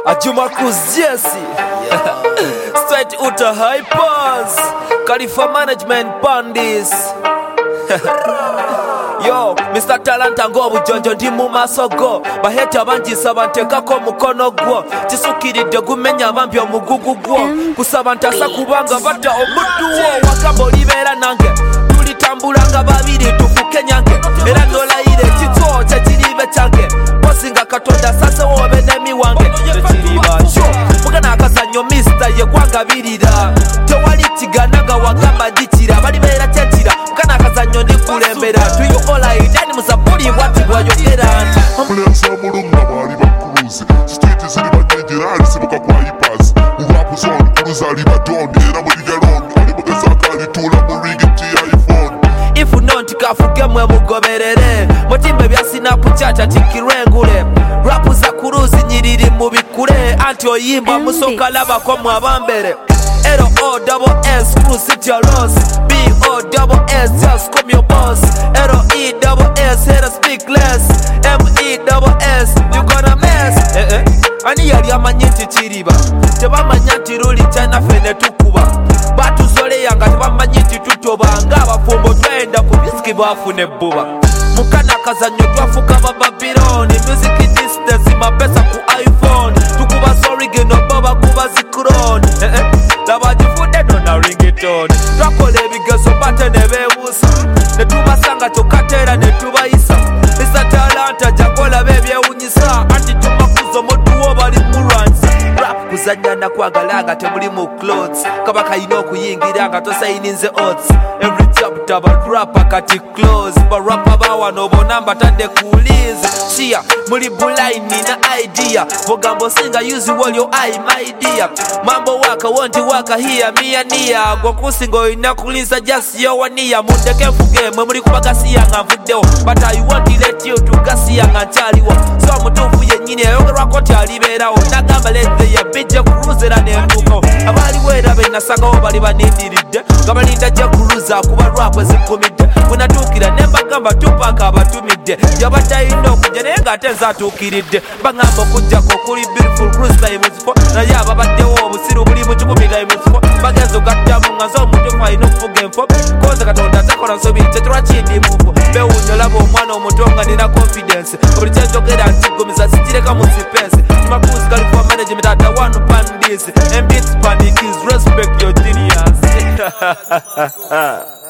Ajuma Kuziesi Straight Uta Hypers Khalifa Management Pandis Yo, Mr. Talanta ngo bujonjo ndi mu maso go baheta banjisa bantekako mukono gwo kisukiridde gumenya bambi omugugu gwo kusaba ntasa kubanga bata omuddu wo wakabo libera nange tulitambulanga babiri tufuke nyange era nolayire kito kyekiribe kyange bosinga katonda sase wobe nemi wange tekiriba jo mugana akazanyo Mr. yekwangabirira tewali kigananga wagamba dikira bali beera kyekira mugana akazanyo ndikulembera Jani musapuri wati wayokera Ambulansa mulunga bali bakuruzi Street zili banyenjera sibuka kwa ipasi Urapu zone kuruzali badondi Era muri galongi Ali mugeza kali tula muringiti ya iPhone Ifu nonti kafuge mwe mugoberere Mutimbe bya Snapchat tikirengule Rapu za kuruzi nyiriri mubikure Anti oyimba musoka laba kwa mwabambere L-O-double-S, crew city a loss B-O-double-S, just come your boss L-E-double-S, haters speak less M-E-double-S, you gonna mess Ani yali amanyinti chiriba Tebamanyinti ruli chana fene tukuba Batuzole yanga tebamanyinti tutoba Ngaba fumbo twenda kubiski bafu nebuba Mukana kazanyo twafuka bababironi Music distance mapesa ku iPhone Tukuba sorry geno baba kuba zikuroni Labajifude nona ringtone Twakole ebigezo bate nebebuusa Netubasanga tokatera netubayisa Mr. Talanta jakola bebyewunyisa Anti tumakuzo moduwo bali mulwanisa Rap kuzanya na kwagalanga temuli mu clothes Kabaka ino kuyingiranga tosayininze odds Every chapter but rap kati close Barapa bawa nobo namba tande kuulize Shia muli bulaini na idea Bogambo singa use all your eye my dear Mambo waka wonti waka here mia nia Gwakusingo inakuliza just yo wania Mundeke mfuge mwe muli kubagasiya nga mvuddeo But I want to let you to gasiya nga nchaliwa So mutufu yenyini yongerwa koti aliberawo Nagamba lete ya bijje kuruzera nenduko Abali wera benasanga bali banindiridde Gabalinda je kuruza kuba rap ezikumidde Munatukira nembagamba tupaka abatumidde Yabatayina okujja naye ng'ate nzatuukiridde Bagamba okujjako kuli beautiful cruise time zifo Naye ababaddewo obusiru buli mu 10 time zifo Bagenzo gaddamu nga nze omuntu alina okufuga enfo Koze Katonda takola nsobi tetulwa kindi mufo Bewuunyo laba omwana omuto nga nina confidence Buli kyenjogera nkigumiza sikireka mu sipensi Makuzi Khalifa Management at the one Pandis And beats panic is respect your genius